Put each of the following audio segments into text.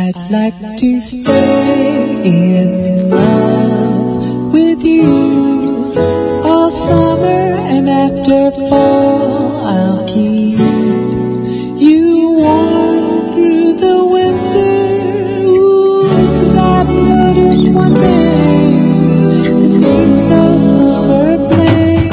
I'd like to stay in love with you all summer, and after fall I'll keep you warm through the winter. Ooh, 'cause I've noticed one thing, this ain't no summer play.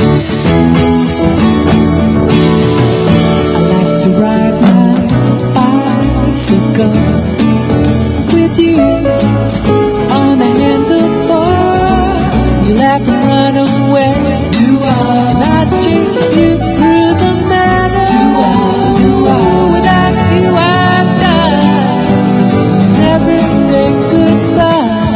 I like to ride my bicycle with you on the handlebar. You laugh and run away. Do I? And I chase you through the meadow. Do I? Without you I'd die. Never say goodbye.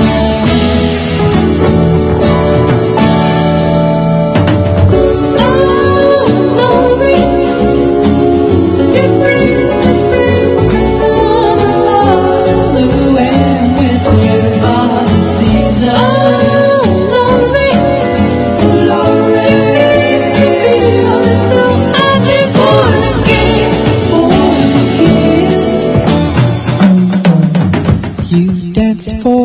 Oh, glory, different the spring from the summer, fall, blue and winter are the seasons. Oh, glory, glory, feel as though I've been born again, born again. You danced for